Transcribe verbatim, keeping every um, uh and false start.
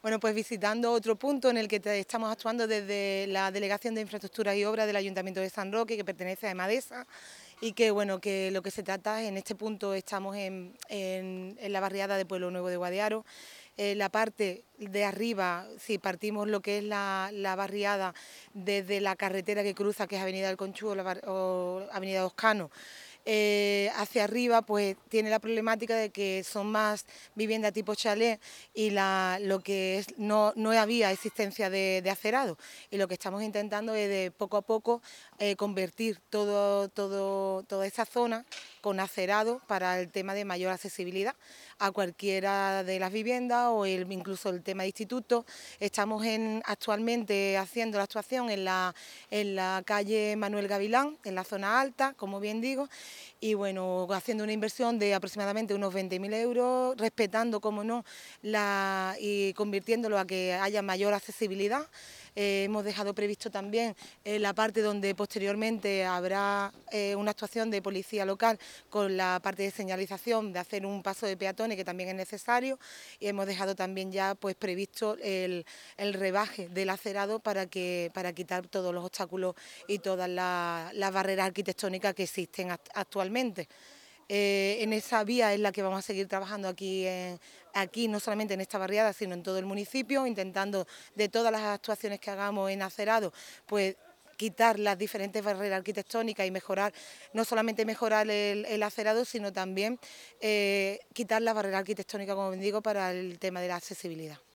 Bueno, pues visitando otro punto en el que te- estamos actuando desde la Delegación de Infraestructuras y Obras del Ayuntamiento de San Roque, que pertenece a EMADESA, y que bueno, que lo que se trata, en este punto estamos en, en- en la barriada de Pueblo Nuevo de Guadiaro. Eh, la parte de arriba, si partimos lo que es la, la barriada desde la carretera que cruza, que es Avenida del Conchú o, la bar- o Avenida Oscano, eh, hacia arriba, pues tiene la problemática de que son más viviendas tipo chalet y la, lo que es, no, no había existencia de, de acerado. Y lo que estamos intentando es de poco a poco eh, convertir todo, todo, toda esa zona con acerado para el tema de mayor accesibilidad a cualquiera de las viviendas o el, incluso el tema de institutos. Estamos en, actualmente haciendo la actuación en la, en la calle Manuel Gavilán, en la zona alta, como bien digo, y bueno, haciendo una inversión de aproximadamente unos veinte mil euros, respetando, como no, la, y convirtiéndolo a que haya mayor accesibilidad. Eh, hemos dejado previsto también eh, la parte donde posteriormente habrá eh, una actuación de policía local con la parte de señalización, de hacer un paso de peatones que también es necesario, y hemos dejado también ya pues previsto el, el rebaje del acerado para, que, para quitar todos los obstáculos y todas las, las barreras arquitectónicas que existen actualmente. Eh, en esa vía es la que vamos a seguir trabajando aquí, en, aquí no solamente en esta barriada, sino en todo el municipio, intentando de todas las actuaciones que hagamos en acerado, pues quitar las diferentes barreras arquitectónicas y mejorar, no solamente mejorar el, el acerado, sino también eh, quitar las barreras arquitectónicas, como digo, para el tema de la accesibilidad.